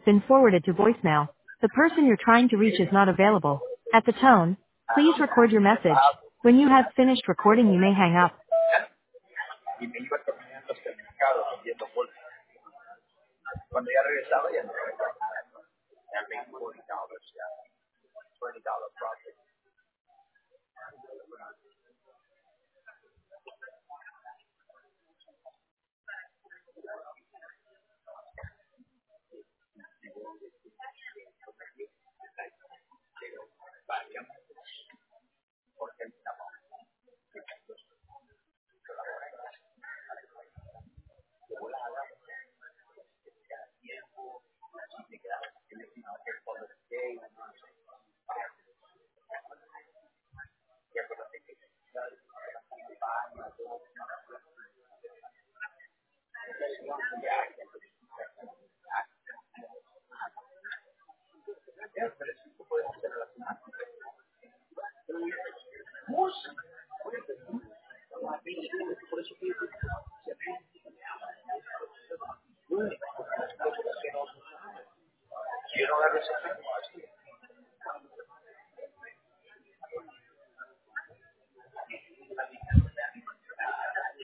been forwarded to voicemail. The person you're trying to reach is not available. At the tone, please record your message. When you have finished recording, you may hang up. Y me iba caminando hasta el mercado vendiendo bolsas. Cuando ya regresaba, ya no regresaba. And make $40, yeah. $20 profit.